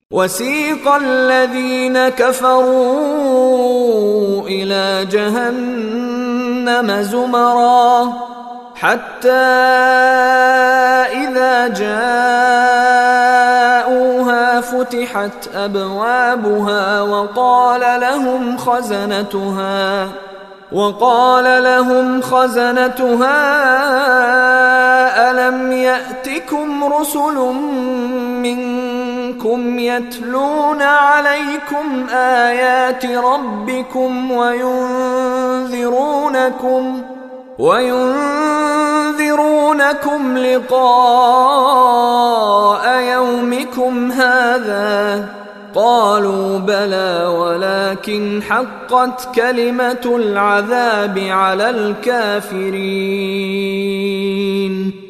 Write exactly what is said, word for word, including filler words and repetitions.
وسيق الذين كفروا إلى جهنم زمرا حتى إذا جاءوها فتحت أبوابها وقال لهم خزنتها وقال لهم خزنتها ألم يأتكم رسل منكم يتلون عليكم آيات ربكم وينذرونكم وينذرونكم لقاء يومكم هذا قالوا بلى ولكن حقت كلمة العذاب على الكافرين